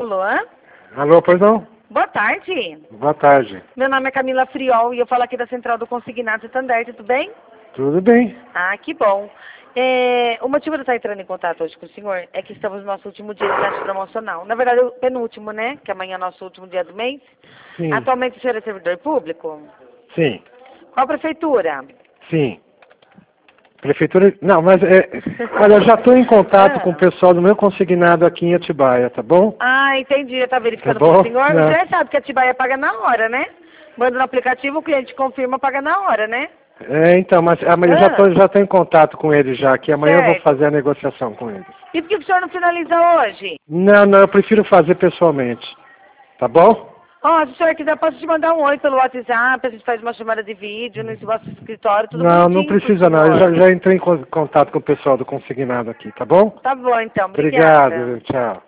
Alô? Alô, pois não? Boa tarde. Boa tarde. Meu nome é Camila Friol e eu falo aqui da Central do Consignado Standard, tudo bem? Tudo bem. Ah, que bom. O motivo de eu estar entrando em contato hoje com o senhor é que estamos no nosso último dia de taxa promocional. Na verdade, o penúltimo, né? Que amanhã é nosso último dia do mês. Sim. Atualmente o senhor é servidor público? Sim. Qual prefeitura? Sim. Prefeitura... Não, mas olha, eu já estou em contato com o pessoal do meu consignado aqui em Atibaia, tá bom? Ah, entendi. Já está verificando Tá com bom? o senhor? Não. O senhor sabe que a Atibaia paga na hora, né? Manda no aplicativo, o cliente confirma, paga na hora, né? Então, mas amanhã já tô em contato com eles já, que amanhã eu vou Certo. fazer a negociação com eles. E por que o senhor não finaliza hoje? Não, eu prefiro fazer pessoalmente. Tá bom? Ó, se o senhor quiser, posso te mandar um oi pelo WhatsApp, a gente faz uma chamada de vídeo no nosso escritório, tudo Não bonitinho pro precisa não. senhor. Eu já entrei em contato com o pessoal do consignado aqui, tá bom? Tá bom, então. Obrigada. Obrigado, tchau.